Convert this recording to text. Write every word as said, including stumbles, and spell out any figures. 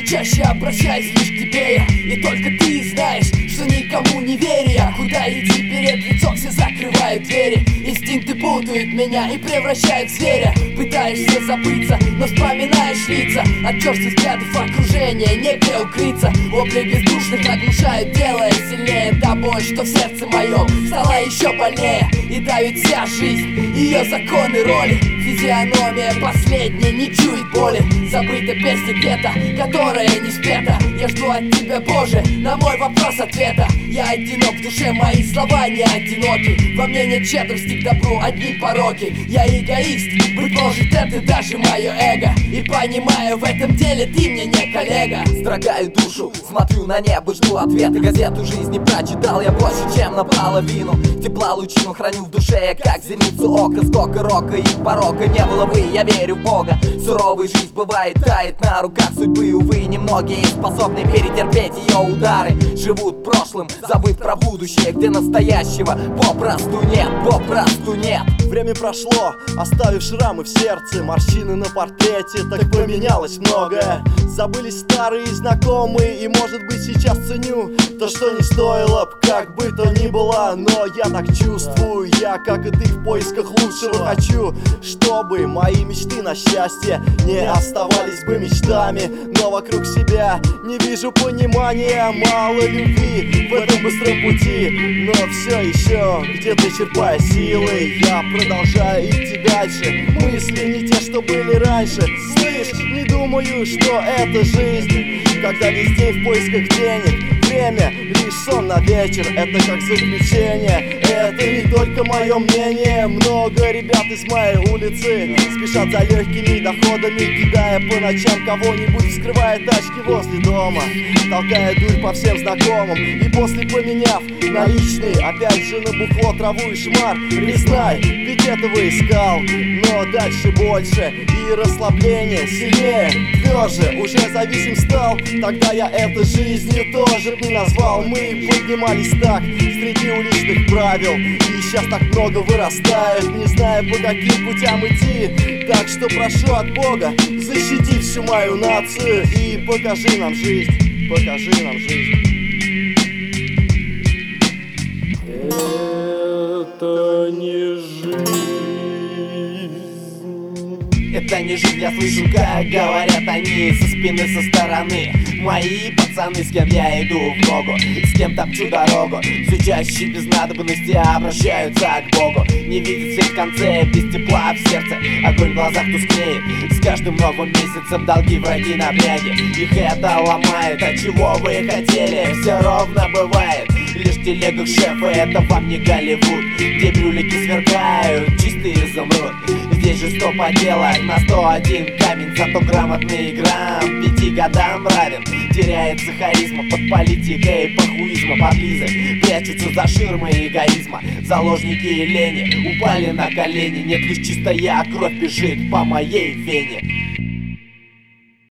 чаще обращаюсь лишь к тебе я. И только ты знаешь, что никому не верю я. Куда идти перед лицом, все закрывают двери. Инстинкты путают меня и превращают в зверя. Пытаешься забыться, но вспоминаешь лица. От черствых взглядов окружения, негде укрыться. Вопли бездушных оглушают, делая сильнее. Та боль, что в сердце моем стала еще больнее. И давит вся жизнь, ее законы, роли. Физиономия последняя не чует боли. Забыта песня где-то, которая не спета. Я жду от тебя, Боже, на мой вопрос ответа. Я одинок в душе, мои слова не одиноки. Во мне нет щедрости к добру, одни пороки. Я эгоист, быть может это даже мое эго. И понимаю, в этом деле ты мне не коллега. Строгаю душу, смотрю на небо, жду ответа. Газету жизни прочитал я больше, чем наполовину. Тепла лучину храню в душе я, как зеницу ока. Сколько рока и порока не было бы, я верю в Бога. Суровая жизнь бывает, тает на руках судьбы. Увы, немногие способны перетерпеть ее удары. Живут прошлым, забыв про будущее, где настоящего попросту нет, попросту нет. Время прошло, оставив шрамы в сердце, морщины на портрете, так поменялось многое. Забылись старые знакомые, и может быть сейчас ценю то, что не стоило б, как бы то ни было. Но я так чувствую, я, как и ты, в поисках лучшего хочу, чтобы мои мечты на счастье не оставались бы мечтами. Но вокруг себя не вижу понимания, мало любви в этом быстром пути. Но все еще где-то черпая силы, я продолжаю идти дальше. Мысли не те, что были раньше. Слышь, не думаю, что это жизнь, когда весь день в поисках денег. Время лишь сон на вечер, это как заключение. Это не только мое мнение. Много ребят из моей улицы спешат за легкими доходами, кидая по ночам кого-нибудь, вскрывая тачки возле дома, толкая дурь по всем знакомым. И после, поменяв наличные, опять же на бухло, траву и шмар. Признай, ведь этого искал, но дальше больше и расслабление сильнее, тверже. Уже зависим стал, тогда я это жизнью тоже не назвал. Мы поднимались так среди уличных правил, и сейчас так много вырастает, не зная по каким путям идти. Так что прошу от Бога, защити всю мою нацию и покажи нам жизнь, покажи нам жизнь. Это не жизнь. Это не жизнь, я слышу, как говорят они со спины, со стороны. Мои пацаны, с кем я иду в ногу, с кем топчу дорогу. Все чаще без надобности обращаются к Богу. Не видят свет в конце, без тепла в сердце, огонь в глазах тускнеет. С каждым новым месяцем долги, враги, напряги, их это ломает. А чего вы хотели, все ровно бывает. Лишь в телегах шефа, это вам не Голливуд, где брюлики сверкают, чистый изумруд. Здесь же сто поделок на сто один камень, зато грамотный грамм пяти годам равен. Теряется харизма под политикой похуизма, подлизы прячутся за ширмой эгоизма. Заложники лени упали на колени, нет, лишь чистая кровь бежит по моей вене.